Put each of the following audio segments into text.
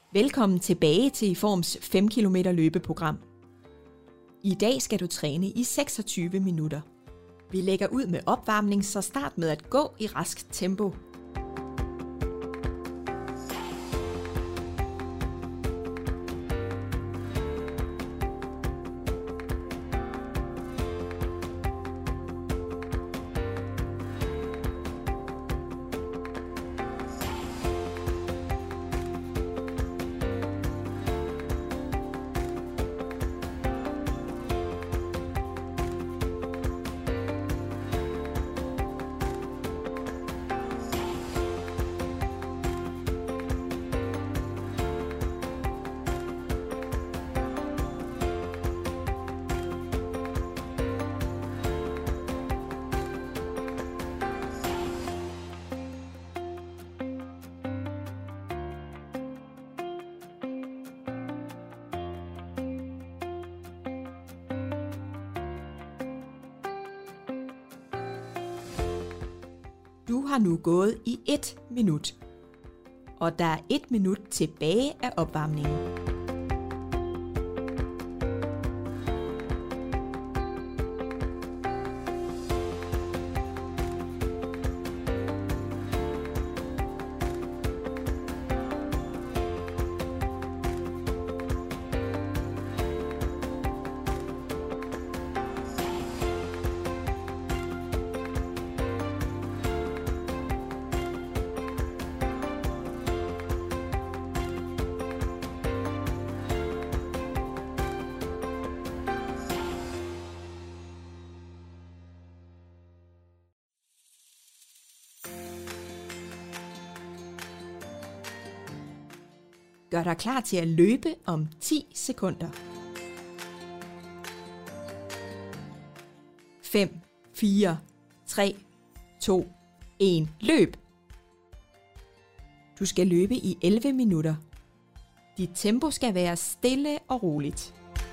Velkommen tilbage til IFORMs 5 km løbeprogram. I dag skal du træne i 26 minutter. Vi lægger ud med opvarmning, så start med at gå i rask tempo. Du har nu gået i 1 minut, og der er 1 minut tilbage af opvarmningen. Gør dig klar til at løbe om 10 sekunder. 5, 4, 3, 2, 1. Løb! Du skal løbe i 11 minutter. Dit tempo skal være stille og roligt.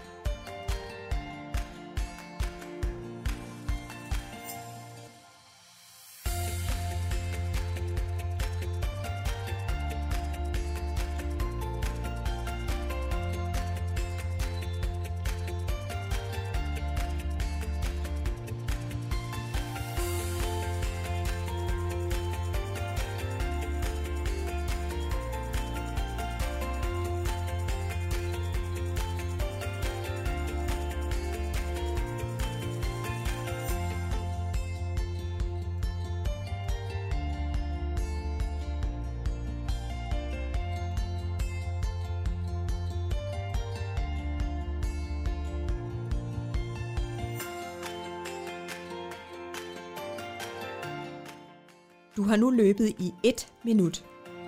Du har nu løbet i 1 minut.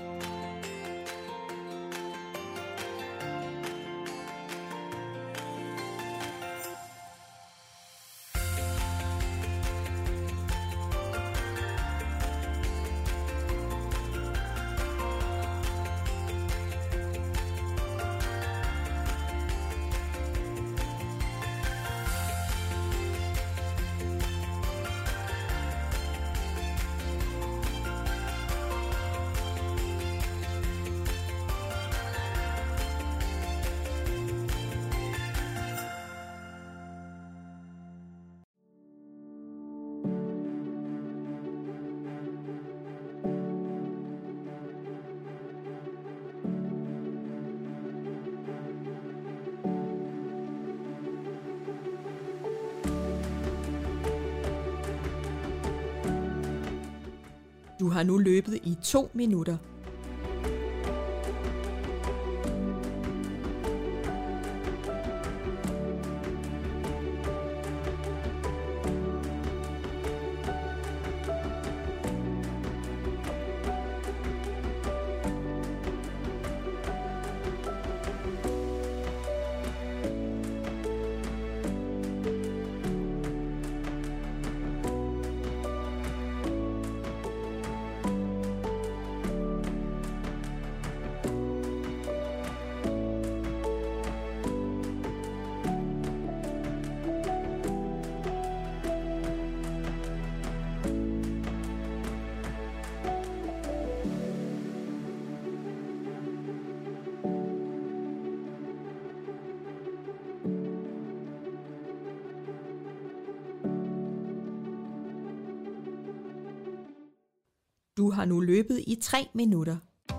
Du har nu løbet i 2 minutter. Du har nu løbet i 3 minutter.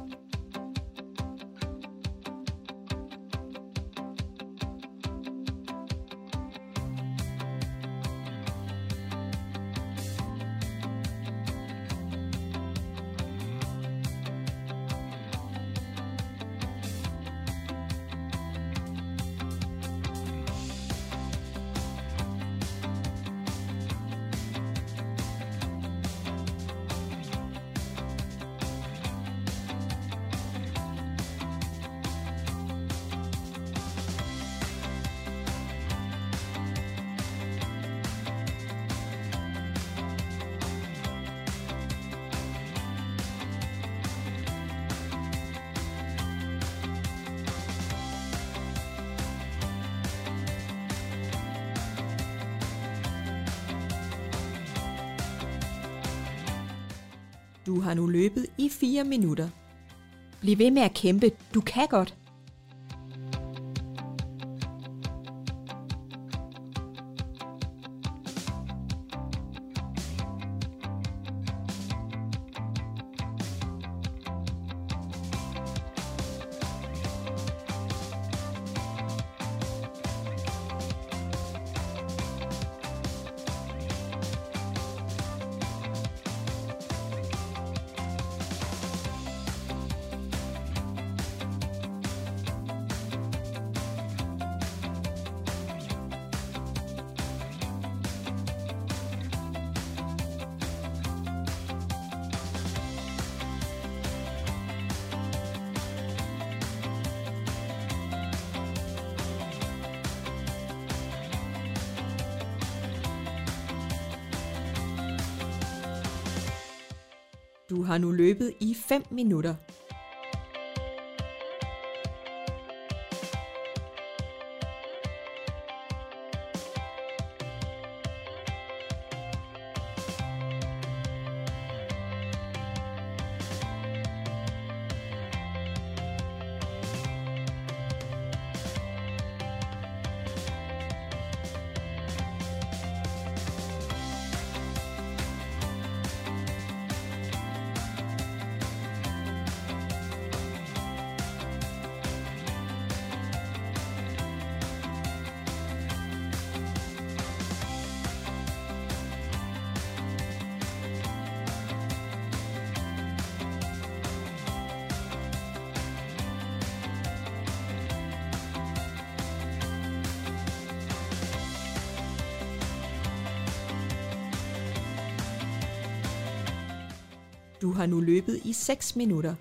Du har nu løbet i 4 minutter. Bliv ved med at kæmpe. Du kan godt. Du har nu løbet i 5 minutter. Du har nu løbet i 6 minutter.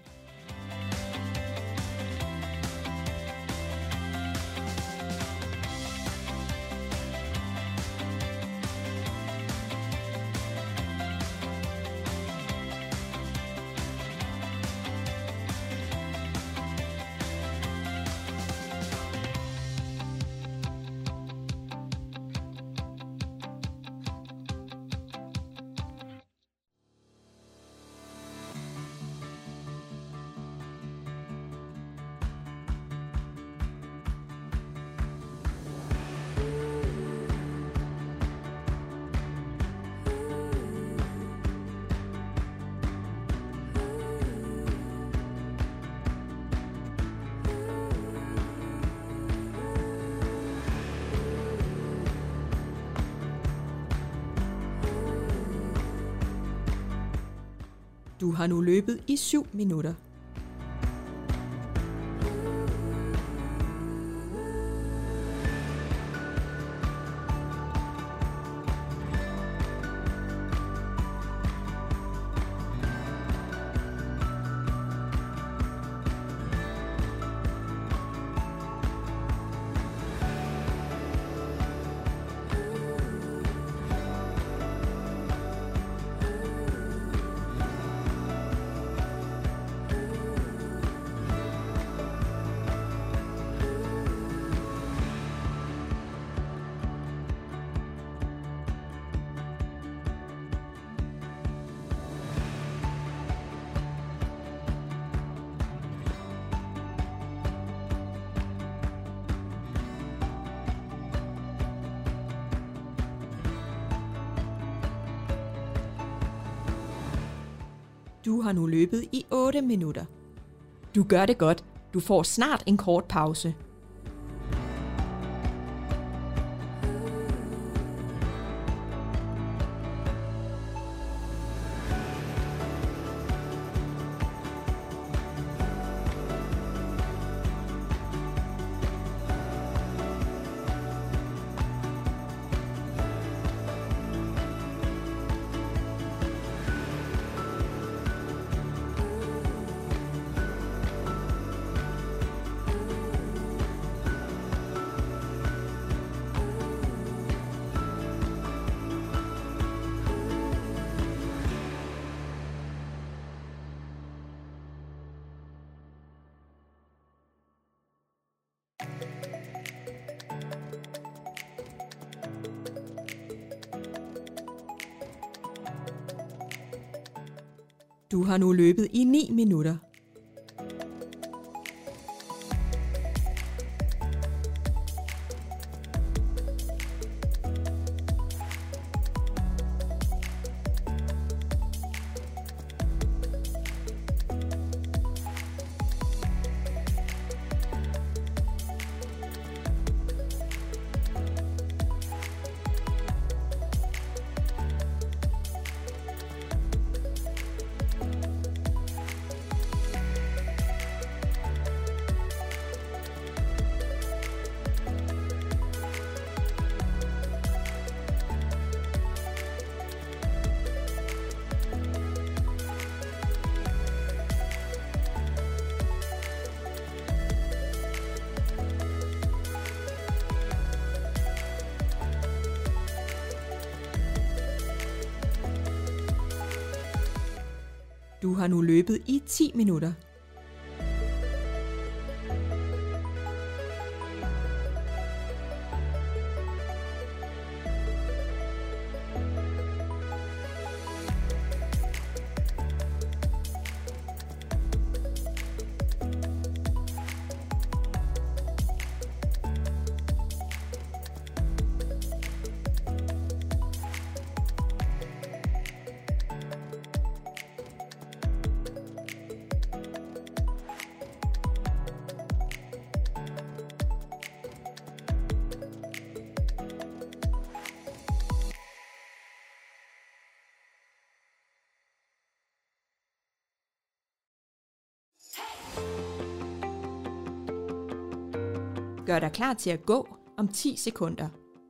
Du har nu løbet i 7 minutter. Du har nu løbet i 8 minutter. Du gør det godt. Du får snart en kort pause. Du har nu løbet i 9 minutter. Du har nu løbet i 10 minutter. Gør dig klar til at gå om 10 sekunder.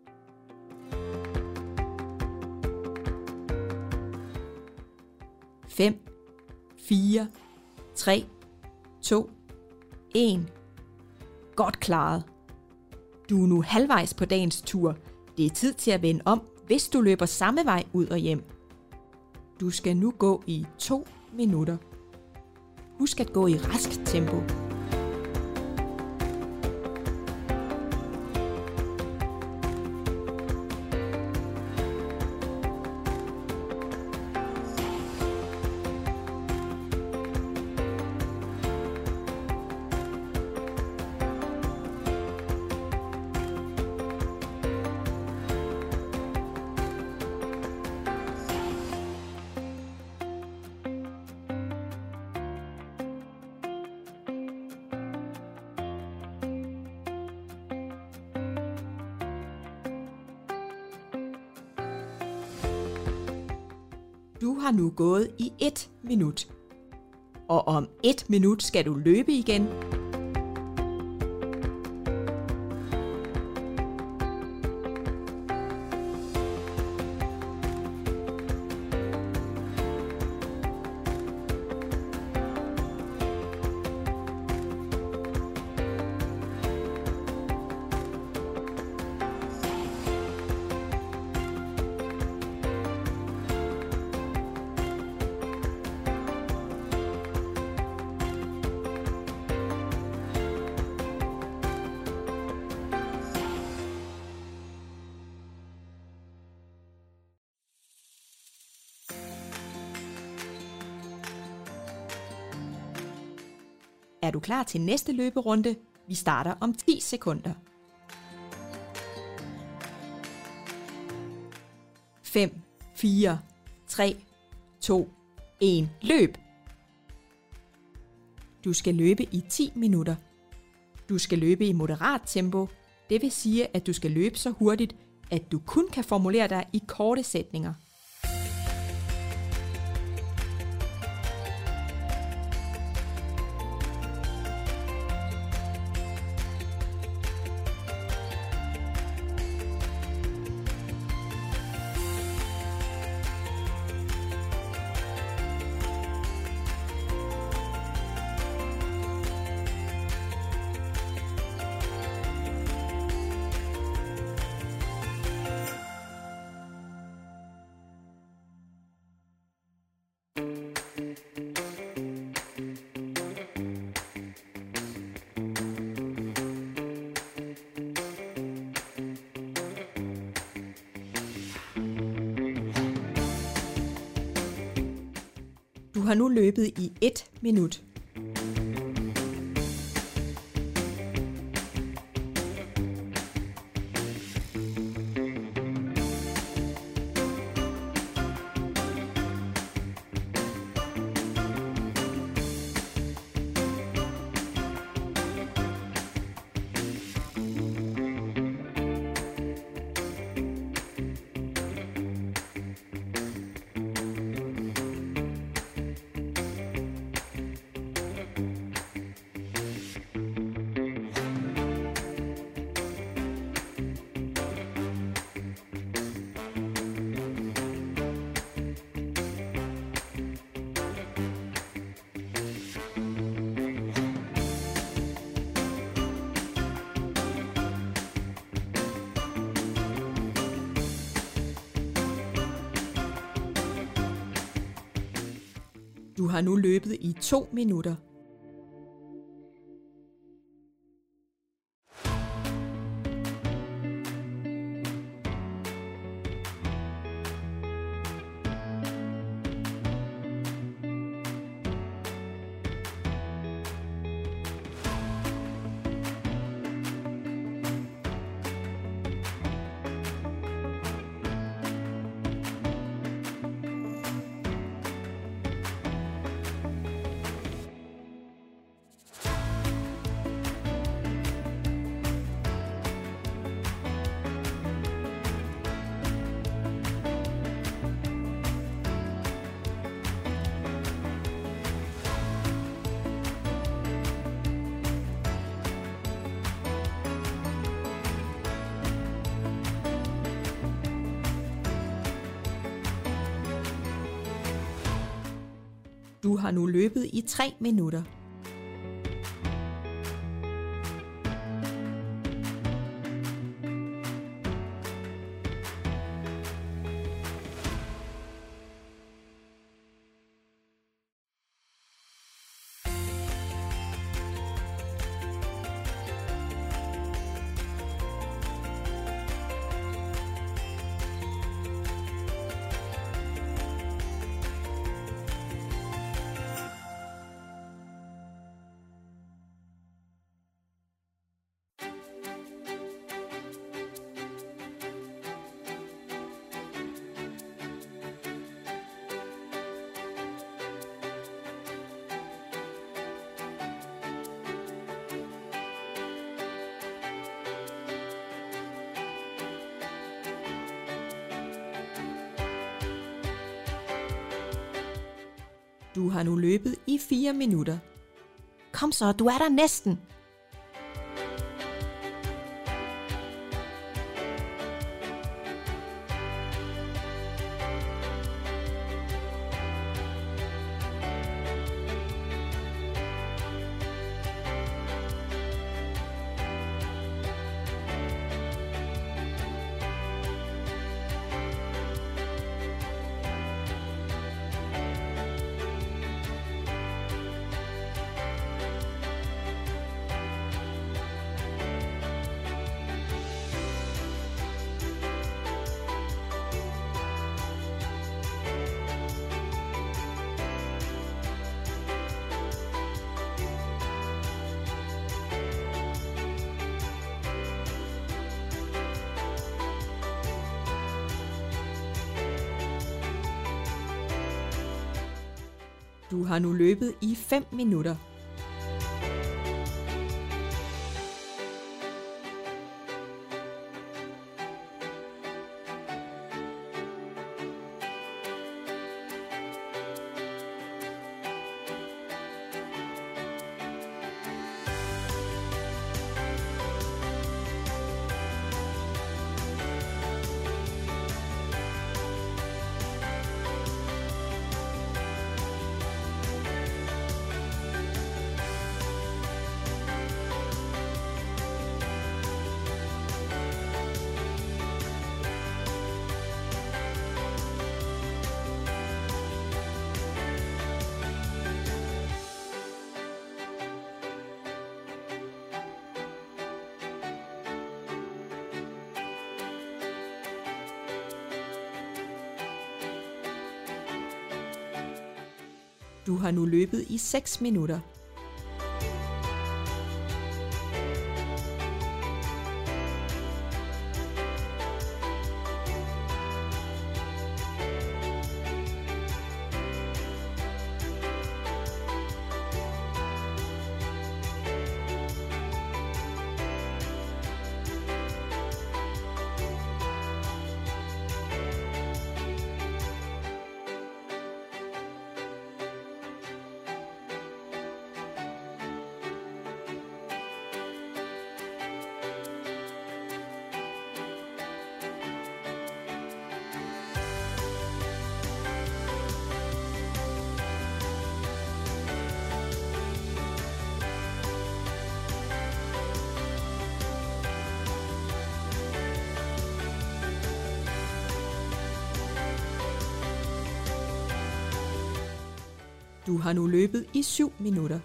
5, 4, 3, 2, 1. Godt klaret. Du er nu halvvejs på dagens tur. Det er tid til at vende om, hvis du løber samme vej ud og hjem. Du skal nu gå i 2 minutter. Husk at gå i rask tempo. Du har nu gået i 1 minut. Og om 1 minut skal du løbe igen. Er du klar til næste løberunde? Vi starter om 10 sekunder. 5, 4, 3, 2, 1. Løb! Du skal løbe i 10 minutter. Du skal løbe i moderat tempo. Det vil sige, at du skal løbe så hurtigt, at du kun kan formulere dig i korte sætninger. Du har nu løbet i 1 minut. Du har nu løbet i 2 minutter. Du har nu løbet i 3 minutter. Du har nu løbet i 4 minutter. Kom så, du er der næsten. Du har nu løbet i 5 minutter. Du har nu løbet i 6 minutter. Du har nu løbet i 7 minutter.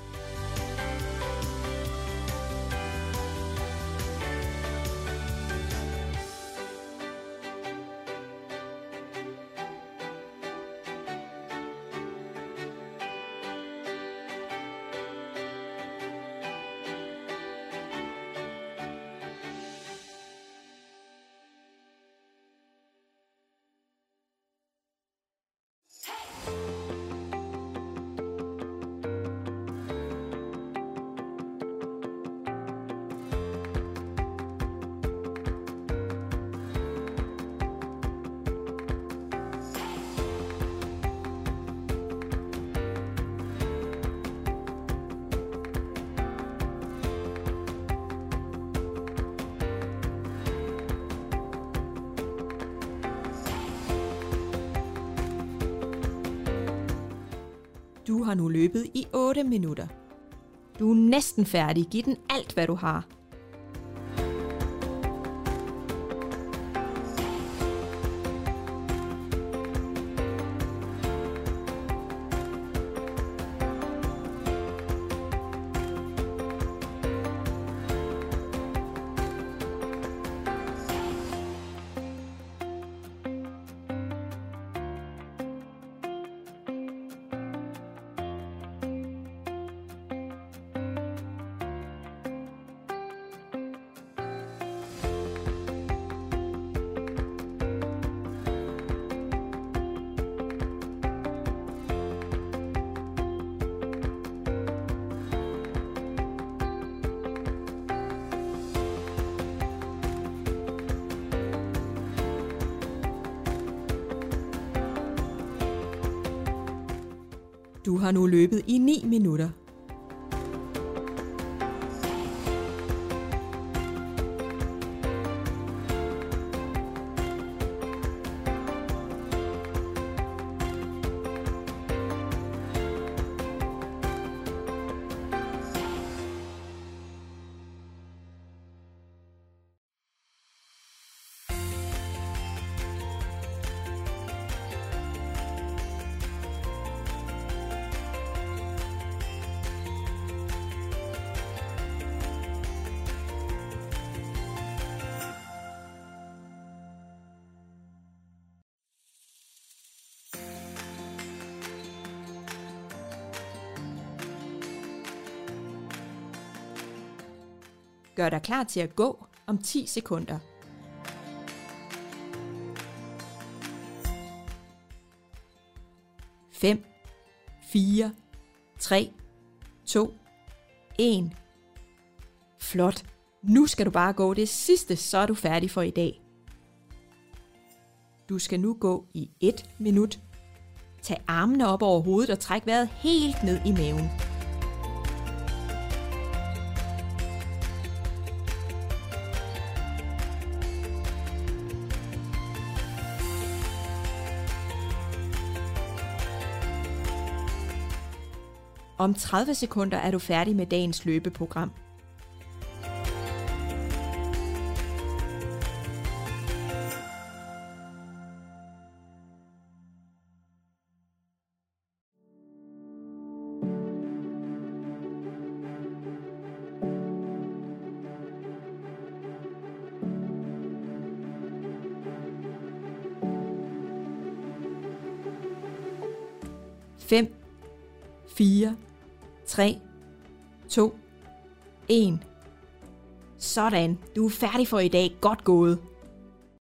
Du har nu løbet i 8 minutter. Du er næsten færdig. Giv den alt, hvad du har. Du har nu løbet i 9 minutter. Gør dig klar til at gå om 10 sekunder. 5, 4, 3, 2, 1. Flot. Nu skal du bare gå det sidste, så er du færdig for i dag. Du skal nu gå i 1 minut. Tag armene op over hovedet og træk vejret helt ned i maven. Om 30 sekunder er du færdig med dagens løbeprogram. Fem, 4, 3, 2, 1. Sådan, du er færdig for i dag. Godt gået.